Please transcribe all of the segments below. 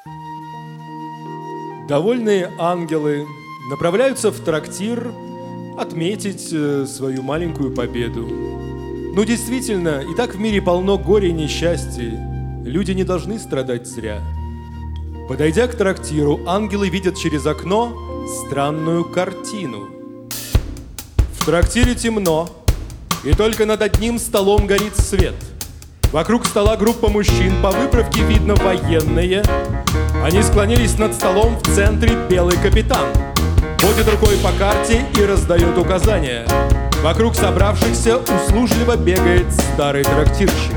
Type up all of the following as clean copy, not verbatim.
Довольные ангелы направляются в трактир отметить свою маленькую победу. Ну, действительно, и так в мире полно горя и несчастья. Люди не должны страдать зря. Подойдя к трактиру, ангелы видят через окно странную картину. В трактире темно, и только над одним столом горит свет. Вокруг стола группа мужчин, по выправке видно военные. Они склонились над столом, в центре белый капитан. Водит рукой по карте и раздает указания. Вокруг собравшихся услужливо бегает старый трактирщик.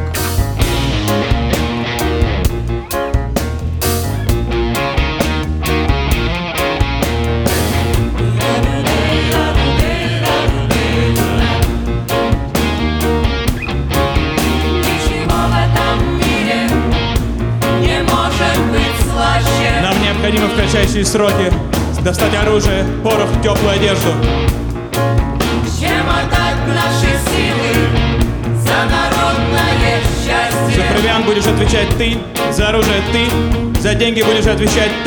Нам необходимо в кратчайшие сроки достать оружие, порох, теплую одежду. Чем отдать наши силы за народное счастье? За провиант будешь отвечать ты, за оружие ты, за деньги будешь отвечать ты.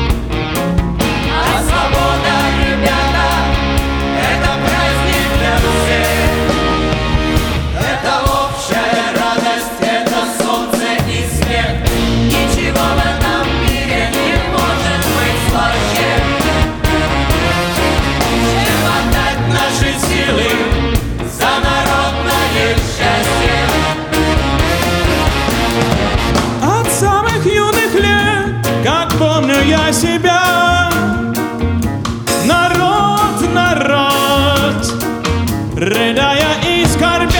А свобода, ребята, это праздник для всех. Это общая радость, это солнце и смех. Ничего в этом мире не может быть слаще. Чем отдать наши силы за народное счастье? От самых юных лет, как помню я себя, народ, народ, рыдая и скорбя.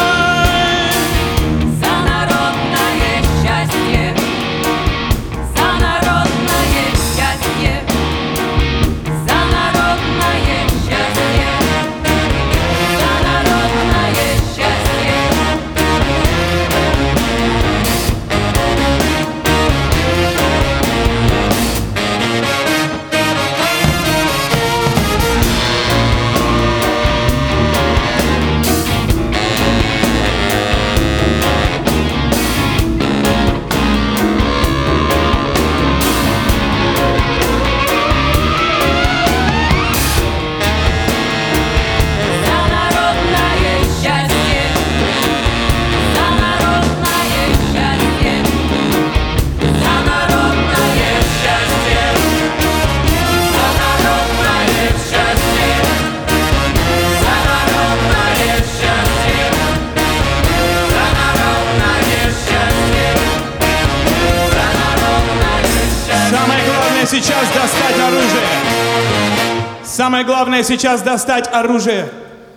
За народное счастье, за народное счастье, за народное счастье, за народное счастье. Сейчас достать оружие. Самое главное сейчас достать оружие.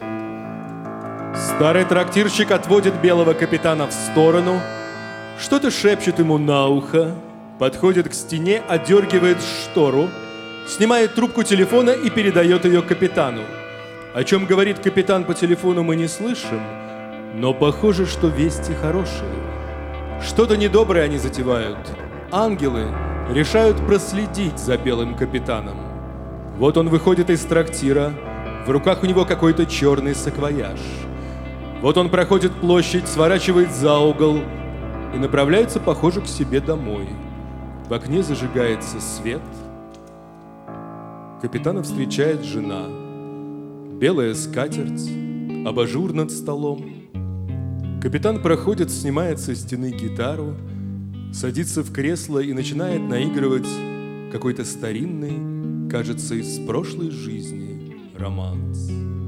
Старый трактирщик отводит белого капитана в сторону, что-то шепчет ему на ухо, подходит к стене, одергивает штору, снимает трубку телефона и передает ее капитану. О чем говорит капитан по телефону, мы не слышим, но похоже, что вести хорошие. Что-то недоброе они затевают. Ангелы решают проследить за белым капитаном. Вот он выходит из трактира, в руках у него какой-то черный саквояж. Вот он проходит площадь, сворачивает за угол и направляется, похоже, к себе домой. В окне зажигается свет. Капитана встречает жена. Белая скатерть, абажур над столом. Капитан проходит, снимает со стены гитару, садится в кресло и начинает наигрывать какой-то старинный, кажется, из прошлой жизни романс.